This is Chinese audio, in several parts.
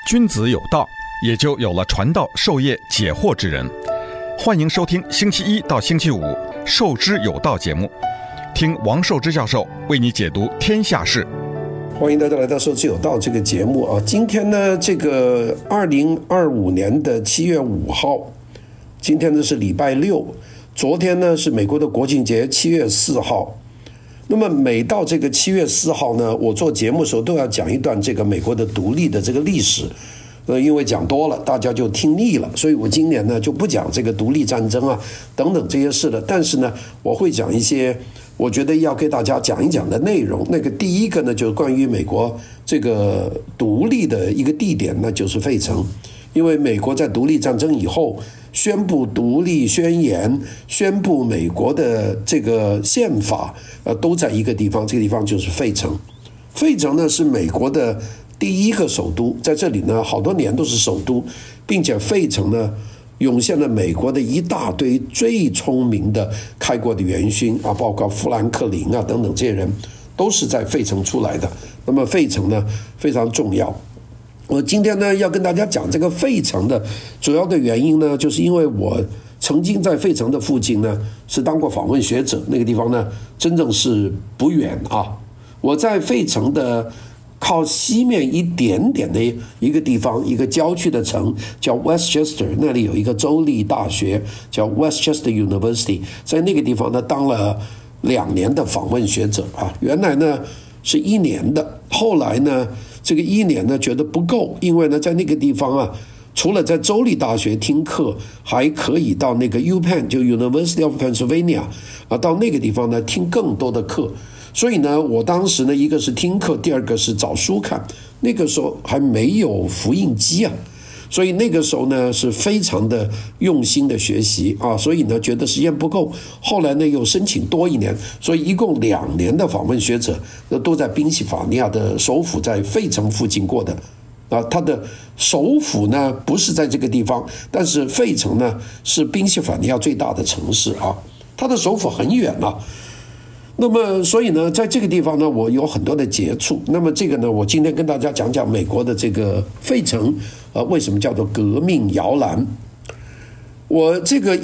君子有道，也就有了传道授业解惑之人。欢迎收听星期一到星期五《授之有道》节目，听王寿之教授为你解读天下事。 欢迎大家来到《授之有道》这个节目啊！今天呢，这个2025年的7月5号，今天呢是礼拜六，昨天呢是美国的国庆节7月4号。那么每到这个7月4号呢，我做节目的时候都要讲一段这个美国的独立的这个历史。因为讲多了，大家就听腻了，所以我今年呢就不讲这个独立战争啊等等这些事了。但是呢，我会讲一些我觉得要给大家讲一讲的内容。那个第一个呢，就是关于美国这个独立的一个地点，那就是费城。因为美国在独立战争以后宣布独立宣言，宣布美国的这个宪法，都在一个地方，这个地方就是费城。费城呢是美国的第一个首都，在这里呢好多年都是首都，并且费城呢涌现了美国的一大堆最聪明的开国的元勋啊，包括富兰克林啊等等这些人都是在费城出来的。那么费城呢非常重要。我今天呢要跟大家讲这个费城的主要的原因呢，就是因为我曾经在费城的附近呢是当过访问学者，那个地方呢真正是不远啊。我在费城的靠西面一点点的一个地方，一个郊区的城叫 Westchester， 那里有一个州立大学叫 Westchester University， 在那个地方呢当了2年的访问学者啊。原来呢是1年的，后来呢这个1年呢觉得不够，因为呢在那个地方啊，除了在州立大学听课，还可以到那个 UPenn 就 University of Pennsylvania 啊，到那个地方呢听更多的课。所以呢我当时呢一个是听课，第二个是找书看。那个时候还没有复印机啊，所以那个时候呢是非常的用心的学习啊，所以呢觉得时间不够，后来呢又申请多1年，所以一共2年的访问学者都在宾夕法尼亚的首府在费城附近过的啊。它的首府呢不是在这个地方，但是费城呢是宾夕法尼亚最大的城市啊，它的首府很远啊。那么所以呢在这个地方呢我有很多的接触。那么这个呢我今天跟大家讲讲美国的这个费城为什么叫做革命摇篮。我这个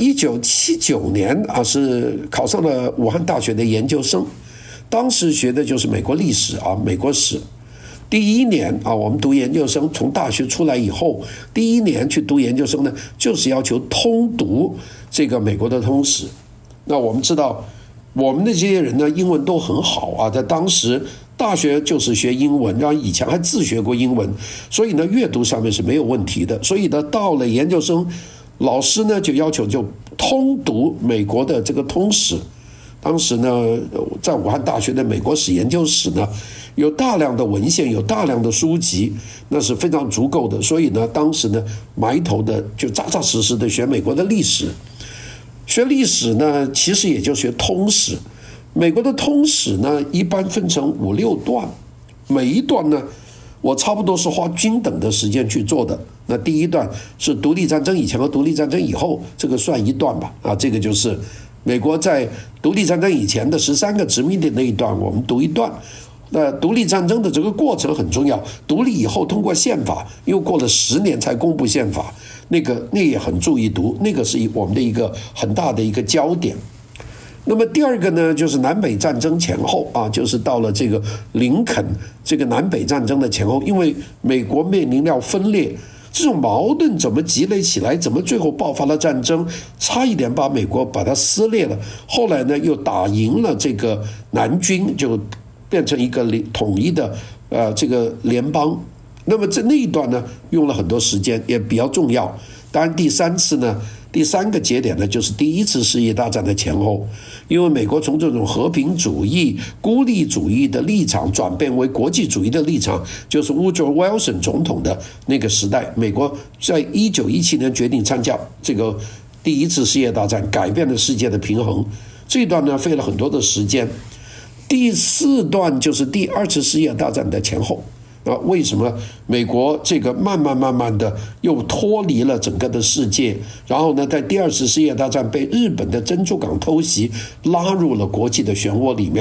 1979年啊是考上了武汉大学的研究生，当时学的就是美国历史啊，美国史。第1年啊我们读研究生，从大学出来以后第1年去读研究生呢，就是要求通读这个美国的通史。那我们知道我们的这些人呢英文都很好啊，在当时大学就是学英文，然后以前还自学过英文，所以呢阅读上面是没有问题的。所以呢到了研究生，老师呢就要求就通读美国的这个通史。当时呢在武汉大学的美国史研究室呢有大量的文献，有大量的书籍，那是非常足够的。所以呢当时呢埋头的就扎扎实实的学美国的历史。学历史呢其实也就学通史。美国的通史呢一般分成5、6段，每一段呢我差不多是花均等的时间去做的。那第1段是独立战争以前和独立战争以后，这个算1段吧啊，这个就是美国在独立战争以前的13个殖民地那一段，我们读1段。那独立战争的这个过程很重要，独立以后通过宪法，又过了10年才公布宪法，那也很注意读，那个是我们的一个很大的一个焦点。那么第2个呢就是南北战争前后啊，就是到了这个林肯这个南北战争的前后，因为美国面临了分裂，这种矛盾怎么积累起来，怎么最后爆发了战争，差一点把美国把它撕裂了。后来呢又打赢了这个南军，就变成一个统一的这个联邦。那么那一段呢用了很多时间，也比较重要。当然第3个节点呢就是第1次世界大战的前后，因为美国从这种和平主义孤立主义的立场转变为国际主义的立场，就是 Woodrow Wilson 总统的那个时代。美国在1917年决定参加这个第1次世界大战，改变了世界的平衡。这一段呢费了很多的时间。第4段就是第2次世界大战的前后。为什么美国这个慢慢的又脱离了整个的世界，然后呢在第2次世界大战被日本的珍珠港偷袭拉入了国际的漩涡里面，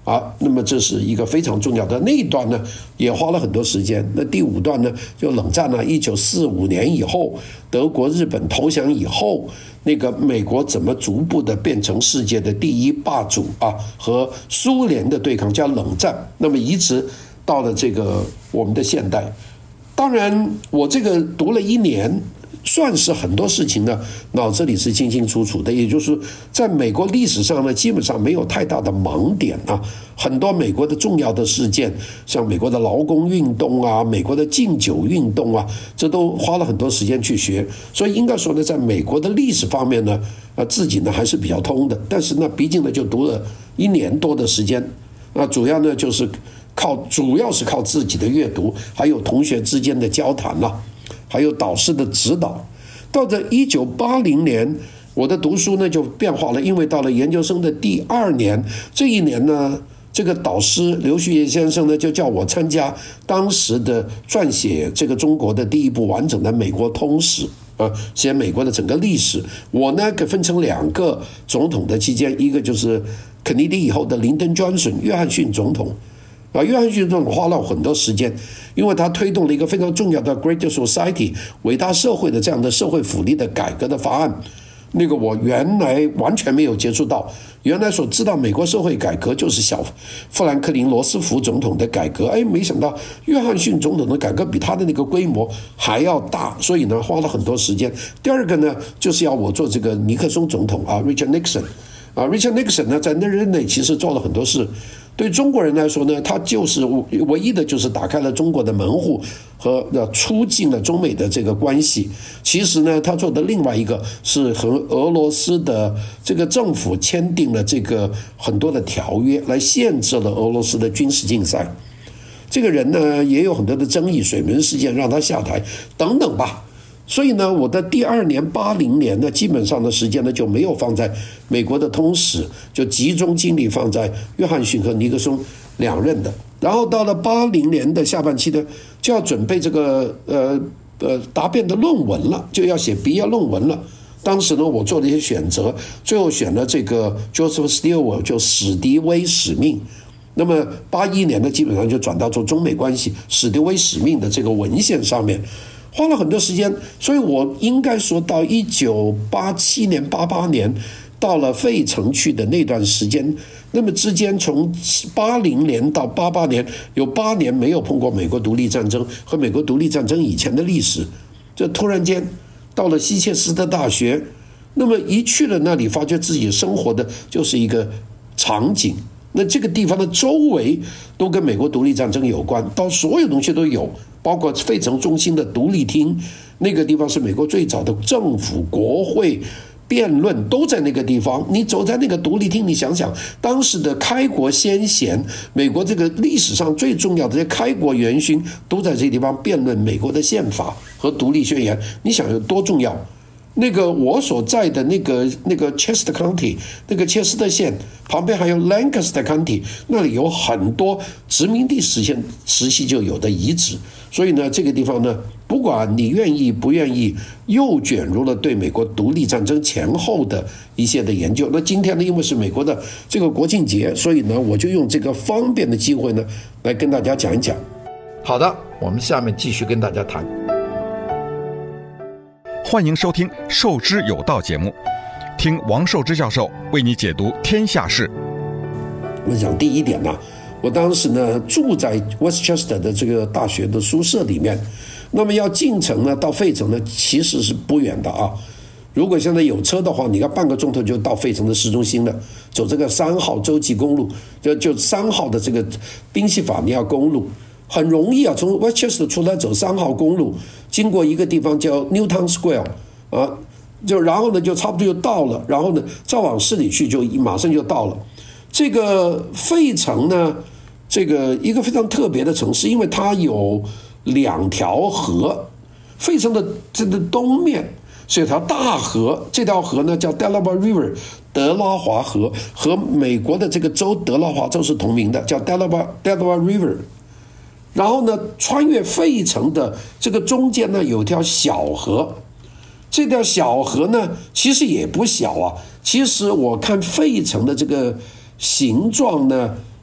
那么这是一个非常重要的那一段呢，也花了很多时间。那第5段呢，就冷战呢，1945年以后，德国、日本投降以后，那个美国怎么逐步的变成世界的第一霸主和苏联的对抗，叫冷战。那么一直到了这个我们的现代。当然，我这个读了1年。算是很多事情呢，脑子里是清清楚楚的，也就是在美国历史上呢，基本上没有太大的盲点很多美国的重要的事件，像美国的劳工运动美国的禁酒运动这都花了很多时间去学。所以应该说呢，在美国的历史方面呢，自己呢还是比较通的。但是呢，毕竟呢就读了1年多的时间，主要呢就是主要是靠自己的阅读，还有同学之间的交谈还有导师的指导。到了1980年，我的读书呢就变化了，因为到了研究生的第2年，这一年呢，这个导师刘旭业先生呢就叫我参加当时的撰写这个中国的第一部完整的美国通史写美国的整个历史。我呢分成2个总统的期间，一个就是肯尼迪以后的林登·约翰逊总统。约翰逊总统花了很多时间，因为他推动了一个非常重要的 Great Society 伟大社会的这样的社会福利的改革的法案。那个我原来完全没有接触到，原来所知道美国社会改革就是小富兰克林·罗斯福总统的改革，没想到约翰逊总统的改革比他的那个规模还要大，所以呢花了很多时间。第2个呢，就是要我做这个尼克松总统Richard Nixon。Richard Nixon 呢，在那任内其实做了很多事。对中国人来说呢，他就是唯一的就是打开了中国的门户和促进了中美的这个关系。其实呢，他做的另外一个是和俄罗斯的这个政府签订了这个很多的条约，来限制了俄罗斯的军事竞赛。这个人呢，也有很多的争议，水门事件让他下台等等吧。所以呢，我的第2年80年呢，基本上的时间呢就没有放在美国的通史，就集中精力放在约翰逊和尼克松2任的。然后到了80年的下半期呢，就要准备这个答辩的论文了，就要写毕业论文了。当时呢，我做了一些选择，最后选了这个 Joseph Stilwell 就史迪威使命。那么81年呢，基本上就转到做中美关系史迪威使命的这个文献上面。花了很多时间，所以我应该说到1987年、88年到了费城去的那段时间，那么之间从80年到88年有8年没有碰过美国独立战争和美国独立战争以前的历史，就突然间到了希切斯特大学，那么一去了那里，发觉自己生活的就是一个场景。那这个地方的周围都跟美国独立战争有关，到所有东西都有，包括费城中心的独立厅，那个地方是美国最早的政府、国会辩论都在那个地方。你走在那个独立厅，你想想当时的开国先贤，美国这个历史上最重要的这些开国元勋都在这个地方辩论美国的宪法和独立宣言，你想有多重要？那个我所在的那个 Chester County 那个切斯特县旁边还有 Lancaster County， 那里有很多殖民地时期就有的遗址，所以呢，这个地方呢，不管你愿意不愿意，又卷入了对美国独立战争前后的一些的研究。那今天呢，因为是美国的这个国庆节，所以呢，我就用这个方便的机会呢，来跟大家讲一讲。好的，我们下面继续跟大家谈。 欢迎收听《授之有道》节目，听王寿之教授为你解读天下事。 我讲第一点呢，我当时呢住在 Westchester 的这个大学的宿舍里面，那么要进城呢到费城呢其实是不远的如果现在有车的话，你看半个钟头就到费城的市中心了，走这个3号洲际公路，就3号的这个宾夕法尼亚公路。很容易从 Westchester 出来走3号公路，经过一个地方叫 Newtown Square 然后呢就差不多就到了，然后呢再往市里去就马上就到了。这个费城呢，这个一个非常特别的城市，因为它有2条河，费城的这个东面是有条大河，这条河呢叫 Delaware River 德拉华河，和美国的这个州德拉华州是同名的，叫 Delaware River。然后呢，穿越费城的这个中间呢，有条小河。这条小河呢，其实也不小其实我看费城的这个形状呢，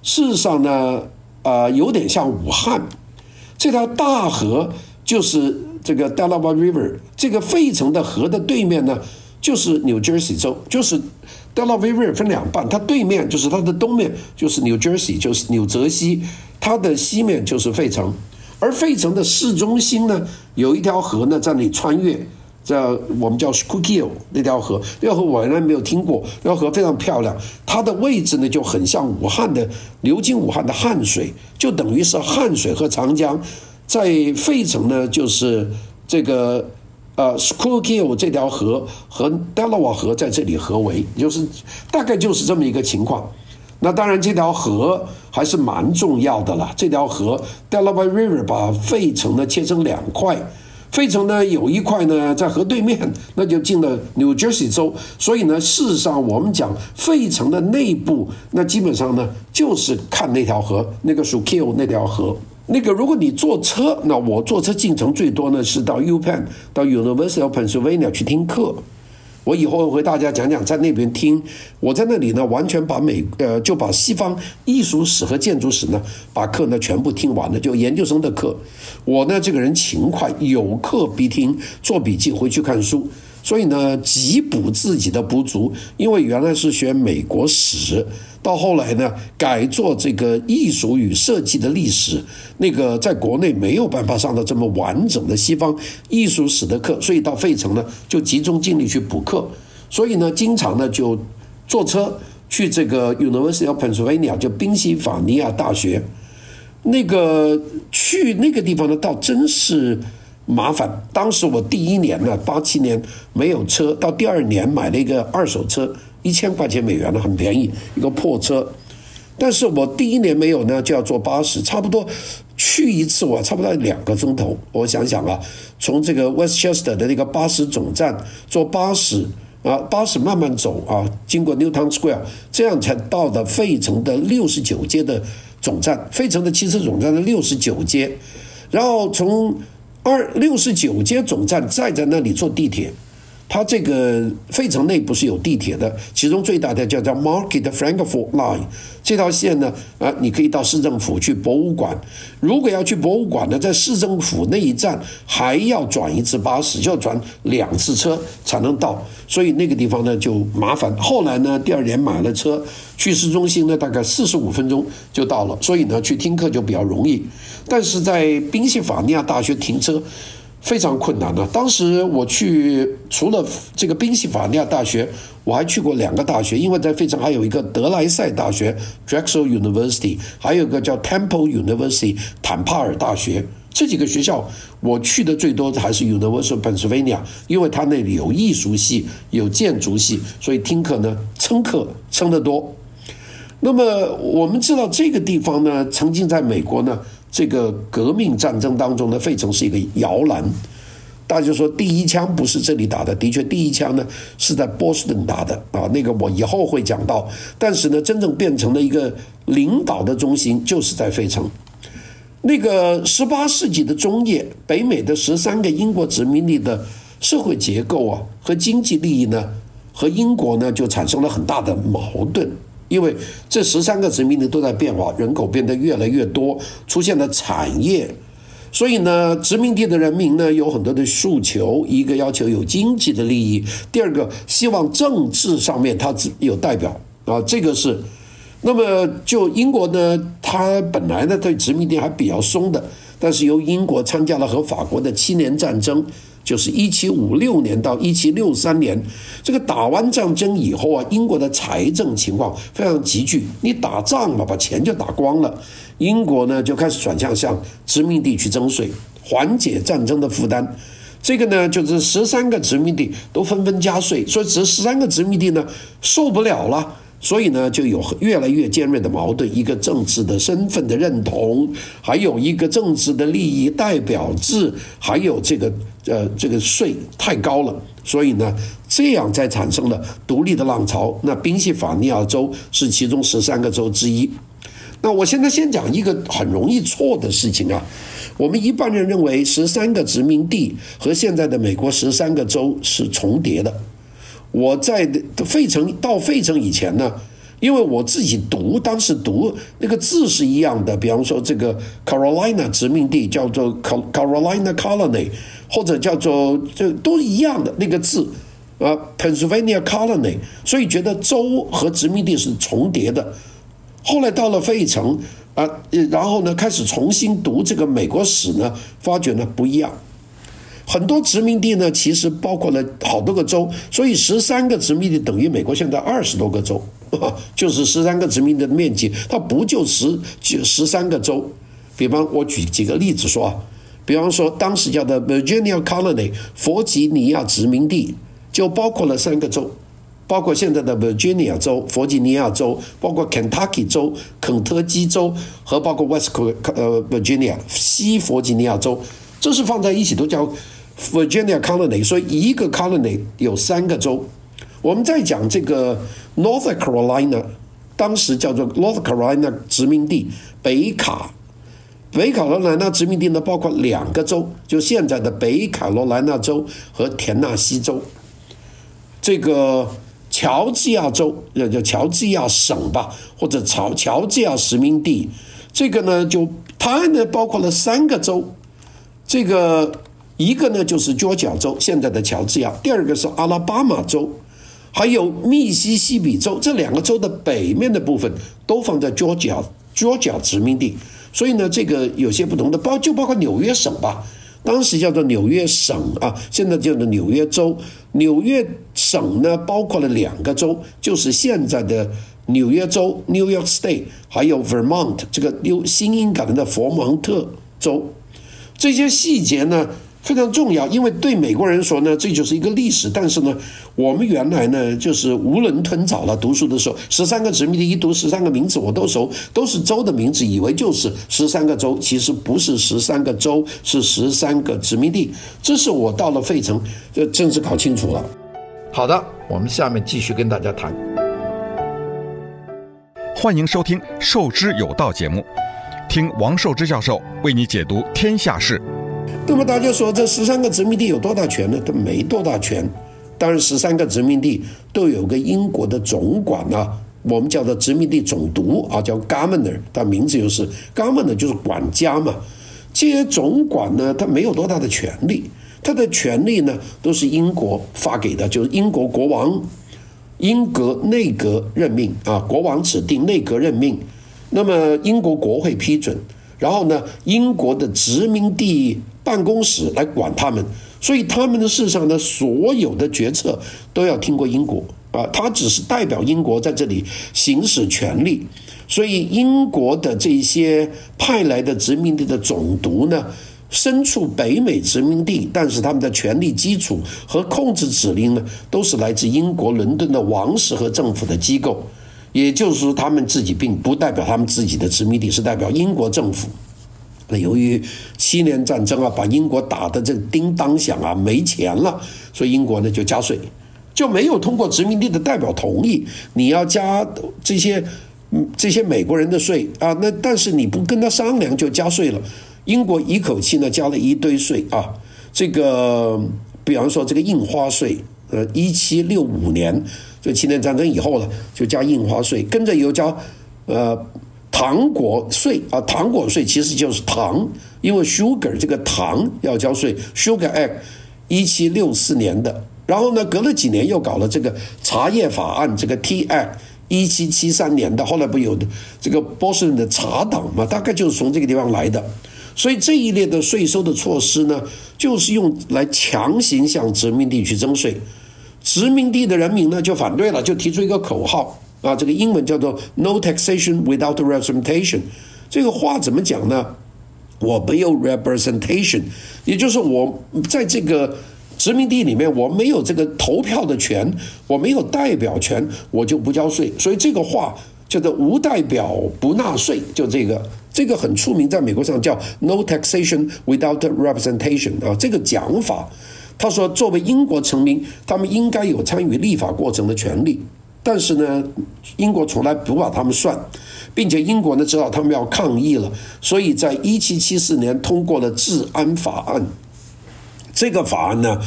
事实上呢，有点像武汉这条大河，就是这个 Delaware River 这个费城的河的对面呢，就是 New Jersey 州，就是 Delaware River 分两半，它对面就是它的东面就是 New Jersey， 就是纽泽西，它的西面就是费城，而费城的市中心呢，有一条河呢在那里穿越。这我们叫 Schuylkill 那条河，那条河我原来没有听过，那条河非常漂亮，它的位置呢就很像武汉的流经武汉的汉水，就等于是汉水和长江，在费城呢就是这个Schuylkill 这条河和 Delaware 河在这里合为，就是大概就是这么一个情况。那当然这条河还是蛮重要的了，这条河 Delaware River 把费城呢切成两块。费城呢有一块呢在河对面，那就进了 New Jersey 州，所以呢事实上我们讲费城的内部，那基本上呢就是看那条河，那个 Schuylkill 那条河。那个如果你坐车，那我坐车进城最多呢是到 UPenn 到 University of Pennsylvania 去听课。我以后会大家讲讲在那边听，我在那里呢完全把就把西方艺术史和建筑史呢把课呢全部听完了，就研究生的课。我呢这个人勤快，有课必听，做笔记回去看书，所以呢急补自己的不足，因为原来是学美国史，到后来呢改做这个艺术与设计的历史，那个在国内没有办法上到这么完整的西方艺术史的课，所以到费城呢就集中精力去补课，所以呢经常呢就坐车去这个 University of Pennsylvania 就宾夕法尼亚大学，那个去那个地方呢倒真是麻烦。当时我第一年呢87年没有车，到第二年买了一个二手车，1000块钱美元呢，很便宜，一个破车。但是我第一年没有呢，就要坐巴士，差不多去一次我差不多2个钟头。我想想啊，从这个 Westchester 的那个巴士总站坐巴士巴士慢慢走经过 Newtown Square， 这样才到的费城的69街的总站，费城的汽车总站的69街，然后从69街总站再在那里坐地铁。它这个费城内部是有地铁的，其中最大的叫 Market Frankfurt Line， 这条线呢你可以到市政府去博物馆，如果要去博物馆呢，在市政府那一站还要转一次巴士，就要转2次车才能到，所以那个地方呢就麻烦。后来呢第二年买了车，去市中心呢大概45分钟就到了，所以呢去听课就比较容易。但是在宾夕法尼亚大学停车非常困难的。当时我去，除了这个宾夕法尼亚大学，我还去过2个大学，因为在费城还有一个德莱塞大学 Drexel University， 还有一个叫 Temple University 坦帕尔大学。这几个学校我去的最多还是 University of Pennsylvania， 因为它那里有艺术系有建筑系，所以听课呢撑得多。那么我们知道这个地方呢，曾经在美国呢这个革命战争当中呢，费城是一个摇篮。大家就说第一枪不是这里打的，的确第一枪呢是在波士顿打的那个我以后会讲到。但是呢，真正变成了一个领导的中心就是在费城。那个18世纪的中叶，北美的13个英国殖民地的社会结构和经济利益呢，和英国呢就产生了很大的矛盾。因为这13个殖民地都在变化，人口变得越来越多，出现了产业，所以呢，殖民地的人民呢有很多的诉求，一个要求有经济的利益，第二个希望政治上面他有代表这个是。那么就英国呢，他本来呢对殖民地还比较松的，但是由英国参加了和法国的7年战争。就是1756年到1763年，这个打完战争以后英国的财政情况非常急剧，你打仗嘛，把钱就打光了。英国呢就开始转向殖民地去征税，缓解战争的负担。这个呢就是13个殖民地都纷纷加税，所以这13个殖民地呢受不了了。所以呢，就有越来越尖锐的矛盾，一个政治的身份的认同，还有一个政治的利益代表制，还有这个税太高了，所以呢，这样才产生了独立的浪潮。那宾夕法尼亚州是其中13个州之一。那我现在先讲一个很容易错的事情我们一般人认为13个殖民地和现在的美国13个州是重叠的。我在到费城以前呢， 因为我自己当时读那个字是一样的，比方说这个 Carolina 殖民地叫做 Carolina Colony， 或者叫做这都一样的那个字Pennsylvania Colony， 所以觉得州和殖民地是重叠的。后来到了费城然后呢开始重新读这个美国史呢，发觉呢不一样。很多殖民地呢其实包括了好多个州，所以13个殖民地等于美国现在20多个州，就是13个殖民地的面积，它不就13个州。比方我举几个例子说比方说当时叫的 Virginia Colony 弗吉尼亚殖民地就包括了3个州，包括现在的 Virginia 州、弗吉尼亚州，包括 Kentucky 州、肯特基州和包括 West Virginia 西弗吉尼亚州，这是放在一起都叫 Virginia Colony， 所以一个 Colony 有3个州。我们再讲这个 North Carolina， 当时叫做 North Carolina 殖民地北卡罗来纳殖民地呢，包括2个州，就现在的北卡罗来纳州和田纳西州。这个乔治亚州叫乔治亚省吧，或者乔治亚殖民地，这个呢它呢包括了3个州，这个一个呢就是佐治亚州，现在的乔治亚，第二个是阿拉巴马州，还有密西西比州，这2个州的北面的部分都放在佐治亚殖民地。所以呢这个有些不同的包括纽约省吧，当时叫做纽约省现在叫做纽约州。纽约省呢包括了2个州，就是现在的纽约州 New York State， 还有 Vermont 这个新英格兰的佛蒙特州。这些细节呢非常重要，因为对美国人说呢这就是一个历史，但是呢我们原来呢就是囫囵吞枣了，读书的时候13个殖民地一读13个名字我都熟，都是州的名字，以为就是13个州，其实不是13个州，是13个殖民地。这是我到了费城正式搞清楚了。 好的，我们下面继续跟大家谈。 欢迎收听授之有道节目，听王寿之教授为你解读天下事。 那么大家说这13个殖民地有多大权呢？它没多大权。当然13个殖民地都有个英国的总管我们叫做殖民地总督叫 Governor， 它名字就是 Governor， 就是管家嘛。这些总管呢他没有多大的权利，他的权利呢都是英国发给的，就是英国国王内阁任命国王指定，内阁任命，那么英国国会批准，然后呢英国的殖民地办公室来管他们，所以他们的事上呢所有的决策都要听过英国他只是代表英国在这里行使权力。所以英国的这些派来的殖民地的总督呢身处北美殖民地，但是他们的权力基础和控制指令呢都是来自英国伦敦的王室和政府的机构，也就是说他们自己并不代表他们自己的殖民地，是代表英国政府。由于7年战争把英国打得这叮当响没钱了，所以英国呢就加税，就没有通过殖民地的代表同意，你要加这些美国人的税那但是你不跟他商量就加税了。英国一口气呢加了一堆税这个比方说这个印花税1765年就7年战争以后了，就加印花税，跟着又加糖果税糖果税其实就是糖，因为 sugar 这个糖要交税 Sugar Act 1764年的。然后呢隔了几年又搞了这个茶叶法案，这个 Tea Act 1773年的，后来不有这个波士顿的茶党嘛，大概就是从这个地方来的。所以这一列的税收的措施呢就是用来强行向殖民地去征税。殖民地的人民呢就反对了，就提出一个口号这个英文叫做 No taxation without representation。 这个话怎么讲呢？我没有 representation， 也就是我在这个殖民地里面我没有这个投票的权，我没有代表权，我就不交税。所以这个话叫做无代表不纳税，就这个很出名，在美国上叫 No taxation without representation 这个讲法。他说作为英国臣民，他们应该有参与立法过程的权利，但是呢英国从来不把他们算，并且英国呢知道他们要抗议了，所以在1774年通过了治安法案。这个法案呢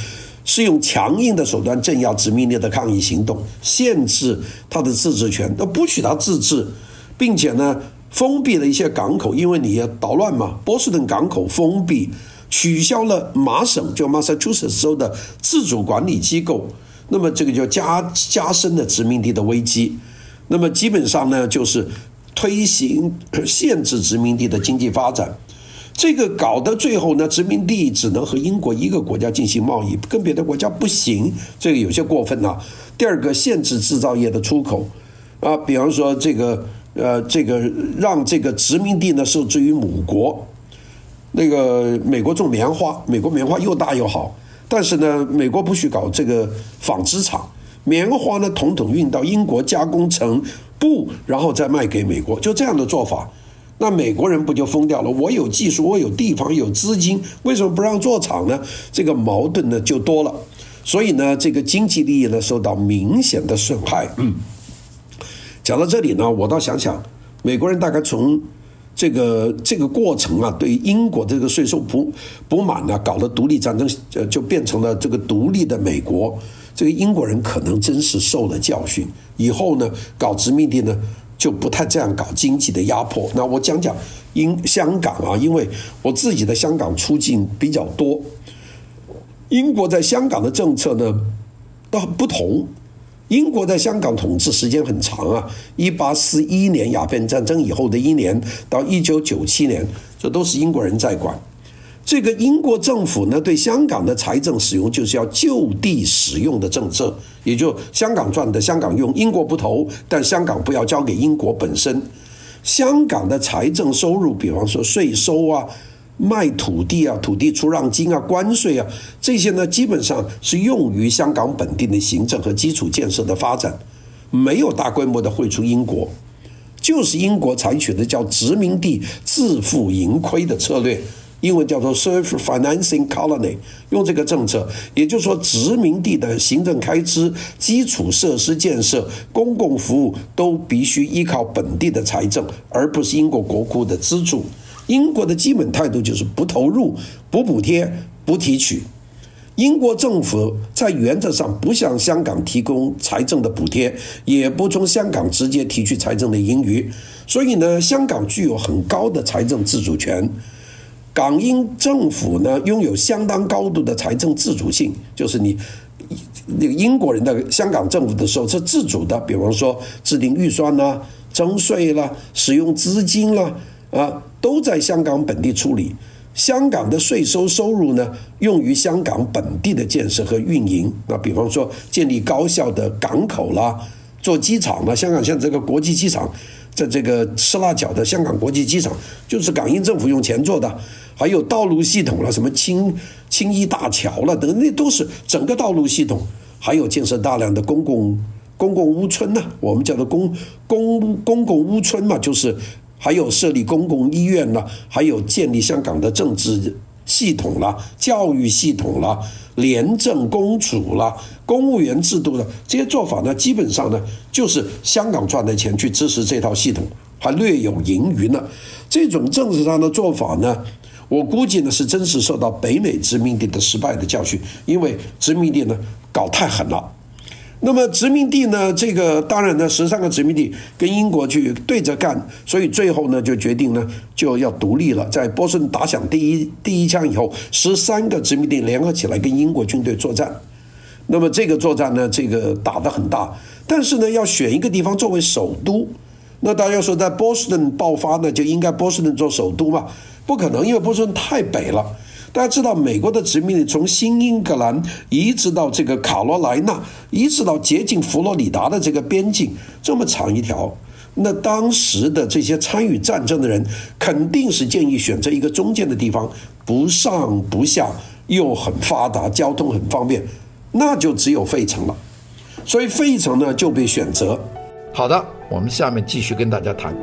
是用强硬的手段镇压殖民地的抗议行动，限制他的自治权，不许他自治，并且呢封闭了一些港口，因为你要捣乱嘛，波士顿港口封闭，取消了麻省就 Massachusetts 州的自主管理机构，那么这个就加深了殖民地的危机。那么基本上呢就是推行限制殖民地的经济发展。这个搞得最后呢，殖民地只能和英国一个国家进行贸易，跟别的国家不行，这个有些过分了。第二个，限制制造业的出口，比方说这个让这个殖民地呢受制于母国。那个美国种棉花，美国棉花又大又好，但是呢，美国不许搞这个纺织厂，棉花呢统统运到英国加工成布，然后再卖给美国，就这样的做法。那美国人不就疯掉了？我有技术，我有地方，有资金，为什么不让做厂呢？这个矛盾呢就多了。所以呢，这个经济利益呢受到明显的损害。讲到这里呢，我倒想想，美国人大概从这个过程啊，对英国这个税收不满呢，搞了独立战争，就变成了这个独立的美国。这个英国人可能真是受了教训，以后呢搞殖民地呢就不太这样搞经济的压迫。那我讲香港啊，因为我自己的香港出境比较多，英国在香港的政策呢都很不同。英国在香港统治时间很长啊，1841年鸦片战争以后的1年到1997年，这都是英国人在管。这个英国政府呢，对香港的财政使用就是要就地使用的政策，也就香港赚的香港用，英国不投，但香港不要交给英国本身。香港的财政收入，比方说税收啊、卖土地啊、土地出让金啊、关税啊，这些呢基本上是用于香港本地的行政和基础建设的发展，没有大规模的汇出英国。就是英国采取的叫殖民地自负盈亏的策略，英文叫做 self-financing colony， 用这个政策，也就是说殖民地的行政开支、基础设施建设、公共服务都必须依靠本地的财政，而不是英国国库的资助。英国的基本态度就是不投入、不补贴、不提取。英国政府在原则上不向香港提供财政的补贴，也不从香港直接提取财政的盈余，所以呢，香港具有很高的财政自主权。港英政府呢，拥有相当高度的财政自主性，就是你那个英国人的香港政府的时候是自主的，比方说制定预算啦、征税啦、使用资金啦，都在香港本地处理。香港的税收入呢，用于香港本地的建设和运营。那比方说建立高效的港口啦，做机场啦，香港像这个国际机场，在这个赤腊角的香港国际机场，就是港英政府用钱做的。还有道路系统啦，什么青衣大桥啦等，那都是整个道路系统。还有建设大量的公共屋村呐，我们叫做公共屋村嘛，就是还有设立公共医院啦，还有建立香港的政治系统啦、教育系统啦、廉政公署啦、公务员制度啦，这些做法呢，基本上呢就是香港赚的钱去支持这套系统，还略有盈余呢。这种政治上的做法呢，我估计呢是真是受到北美殖民地的失败的教训，因为殖民地呢搞太狠了。那么殖民地呢，这个当然呢13个殖民地跟英国去对着干，所以最后呢就决定呢就要独立了。在波士顿打响第一枪以后，13个殖民地联合起来跟英国军队作战。那么这个作战呢，这个打得很大，但是呢要选一个地方作为首都。那大家说在波士顿爆发呢，就应该波士顿做首都嘛？不可能，因为波士顿太北了。大家知道美国的殖民地从新英格兰一直到这个卡罗来纳，一直到接近佛罗里达的这个边境，这么长一条。那当时的这些参与战争的人肯定是建议选择一个中间的地方，不上不下，又很发达，交通很方便，那就只有费城了。所以费城呢就被选择。 好的，我们下面继续跟大家谈。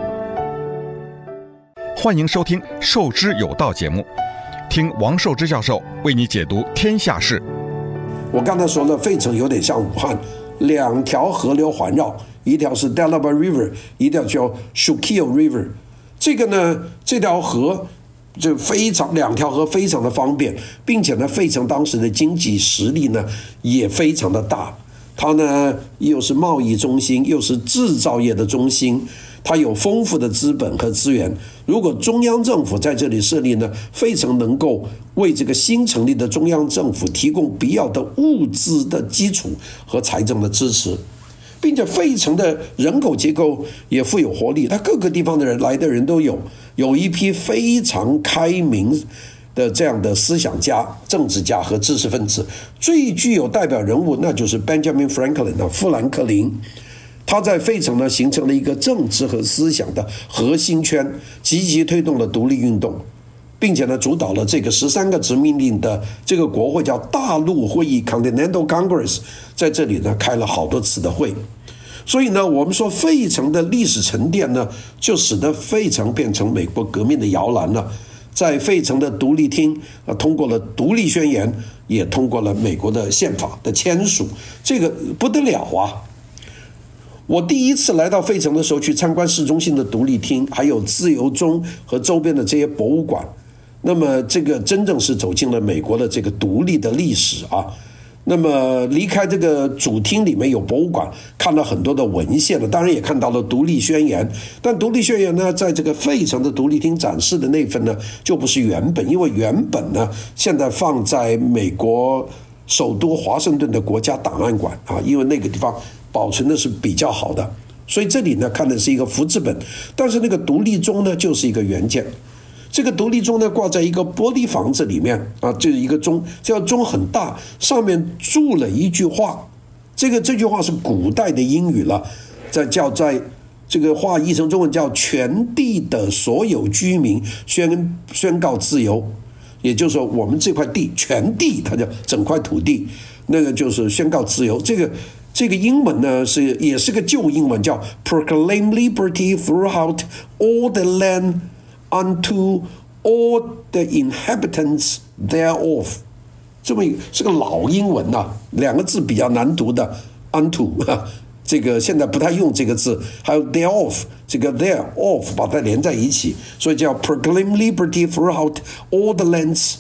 欢迎收听《受之有道》节目，听王寿之教授为你解读天下事。 我刚才说了，费城有点像武汉，2条河流环绕，一条是 Delaware River， 一条叫 Schuylkill River。这个呢，这条河这两条河非常的方便，并且呢，费城当时的经济实力呢也非常的大，它呢又是贸易中心，又是制造业的中心，它有丰富的资本和资源。如果中央政府在这里设立呢，费城能够为这个新成立的中央政府提供必要的物资的基础和财政的支持，并且费城的人口结构也富有活力，它各个地方的人来的人都有一批非常开明的这样的思想家、政治家和知识分子。最具有代表人物那就是 Benjamin Franklin 富兰克林，他在费城呢形成了一个政治和思想的核心圈，积极推动了独立运动，并且呢主导了这个13个殖民地的这个国会叫大陆会议 Continental Congress， 在这里呢开了好多次的会。所以呢，我们说费城的历史沉淀呢，就使得费城变成美国革命的摇篮了。在费城的独立厅通过了独立宣言，也通过了美国的宪法的签署，这个不得了啊！我第一次来到费城的时候，去参观市中心的独立厅，还有自由钟和周边的这些博物馆。那么这个真正是走进了美国的这个独立的历史啊。那么离开这个主厅里面有博物馆，看到很多的文献了，当然也看到了独立宣言。但独立宣言呢，在这个费城的独立厅展示的那份呢，就不是原本，因为原本呢现在放在美国首都华盛顿的国家档案馆啊，因为那个地方保存的是比较好的，所以这里呢看的是一个复制本，但是那个独立钟呢就是一个原件。这个独立钟呢挂在一个玻璃房子里面啊，就是一个钟，这个钟很大，上面注了一句话，这句话是古代的英语了，在这个话译成中文叫全地的所有居民宣告自由，也就是说我们这块地全地，它叫整块土地，那个就是宣告自由。这个英文呢也是个旧英文，叫 Proclaim liberty throughout all the land unto all the inhabitants thereof， 这么是个老英文呐，两个字比较难读的 unto， 这个现在不太用这个字，还有 thereof， 这个 thereof 把它连在一起，所以叫 proclaim liberty throughout all the lands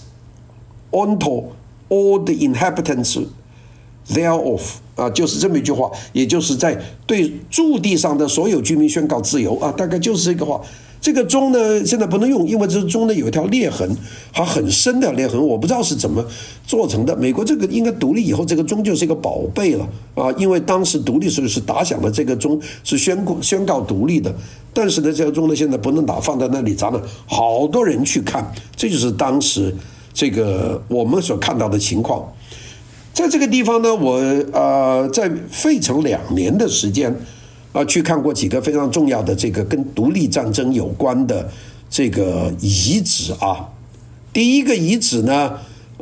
unto all the inhabitants thereof， 就是这么一句话，也就是在对驻地上的所有居民宣告自由啊，大概就是这个话。这个钟呢现在不能用，因为这钟呢有一条裂痕，还很深的裂痕，我不知道是怎么做成的。美国这个应该独立以后，这个钟就是一个宝贝了啊，因为当时独立时候是打响的这个钟，是宣告独立的。但是呢，这个钟呢现在不能打，放在那里，咱们好多人去看，这就是当时这个我们所看到的情况。在这个地方呢，我在费城2年的时间。去看过几个非常重要的这个跟独立战争有关的这个遗址啊。第一个遗址呢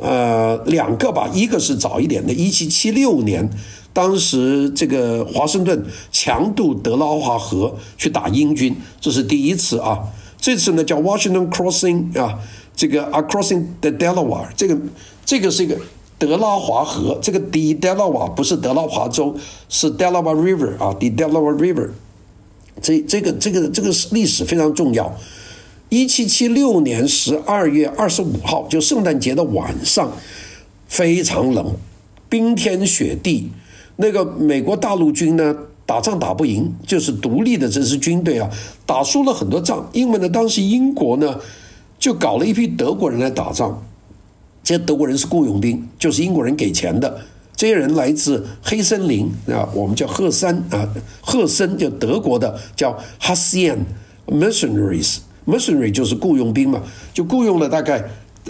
，2个吧，一个是早一点的1776年，当时这个华盛顿强渡德拉华河去打英军，这是第一次啊。这次呢叫 Washington Crossing 啊，这个 Crossing the Delaware， 这个是一个德拉华河，这个 the Delaware 不是德拉华州，是 Delaware River 啊 ，the Delaware River。这个历史非常重要。1776年12月25号，就圣诞节的晚上，非常冷，冰天雪地。那个美国大陆军呢，打仗打不赢，就是独立的这支军队啊，打输了很多仗。因为呢，当时英国呢，就搞了一批德国人来打仗。这些德国人是雇佣兵，就是英国人给钱的。这些人来自黑森林啊，我们叫赫森就德国的叫 Hessian mercenaries，mercenary 就是雇佣兵嘛，就雇佣了大概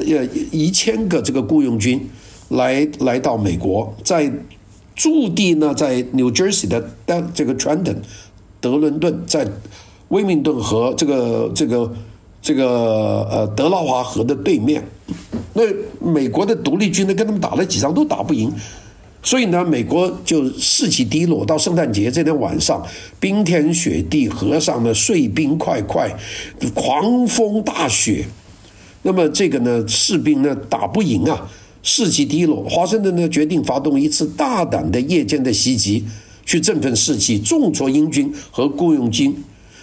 1000个这个雇佣军来到美国，在驻地呢在 New Jersey 的这个 Trenton 德伦顿，在威明顿和这个德拉华河的对面。那美国的独立军呢跟他们打了几仗都打不赢，所以呢美国就士气低落。到圣诞节这天晚上，冰天雪地，河上呢碎冰块块，狂风大雪。那么这个呢士兵呢打不赢啊，士气低落。华盛顿呢决定发动一次大胆的夜间的袭击，去振奋士气，重挫英军和雇佣军。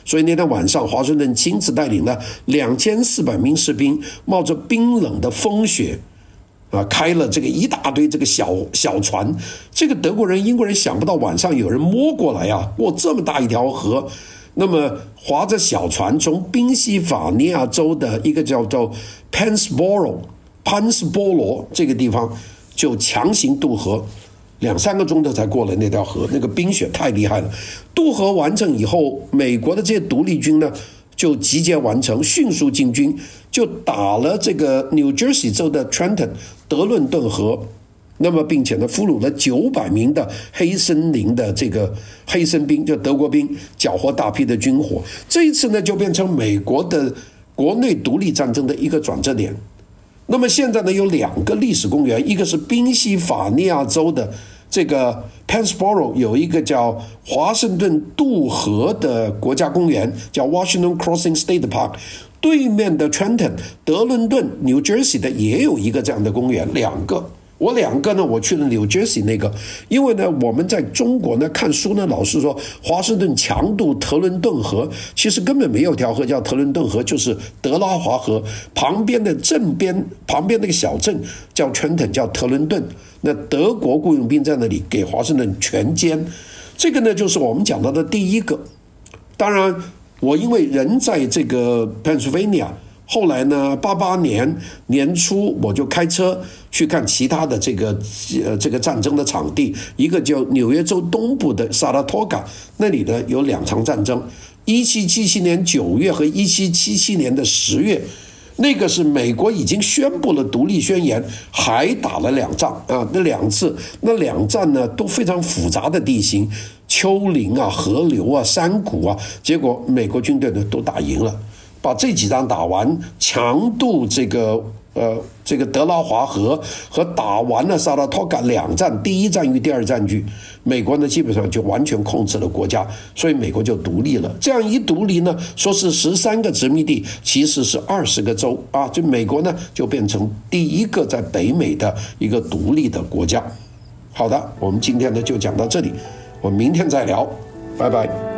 所以那天晚上，华盛顿亲自带领了2400名士兵，冒着冰冷的风雪，开了这个一大堆这个小船。这个德国人、英国人想不到晚上有人摸过来啊，过这么大一条河，那么划着小船从宾夕法尼亚州的一个叫做潘斯波罗这个地方就强行渡河，2-3个钟头才过了那条河，那个冰雪太厉害了。渡河完成以后，美国的这些独立军呢就集结完成，迅速进军，就打了这个 New Jersey 州的 Trenton 德伦顿河，那么并且呢俘虏了900名的黑森林的这个黑森兵，就德国兵，缴获大批的军火。这一次呢就变成美国的国内独立战争的一个转折点。那么现在呢有2个历史公园，一个是宾夕法尼亚州的这个 Pennsboro 有一个叫华盛顿渡河的国家公园，叫 Washington Crossing State Park。对面的 Trenton 德伦顿 New Jersey 的也有一个这样的公园，2个。我2个呢，我去了 New Jersey 那个，因为呢我们在中国呢看书呢，老是说华盛顿强渡特伦顿河，其实根本没有条河叫特伦顿河，就是德拉华河旁边的旁边那个小镇叫 Trenton 叫特伦顿，那德国雇佣兵在那里给华盛顿全歼。这个呢就是我们讲到的第一个。当然我因为人在这个 Pennsylvania，后来呢88年年初我就开车去看其他的这个战争的场地，一个叫纽约州东部的萨拉托嘎，那里呢有2场战争，1777年9月和1777年的10月，那个是美国已经宣布了独立宣言，还打了2仗啊，那2战呢都非常复杂的地形，丘陵啊、河流啊、山谷啊，结果美国军队呢都打赢了，把这几仗打完，强渡这个德拉华河和打完了萨拉托嘎2战，第1战与第2战局，美国呢基本上就完全控制了国家，所以美国就独立了。这样一独立呢，说是13个殖民地，其实是20个州啊，就美国呢就变成第一个在北美的一个独立的国家。好的，我们今天呢就讲到这里，我们明天再聊，拜拜。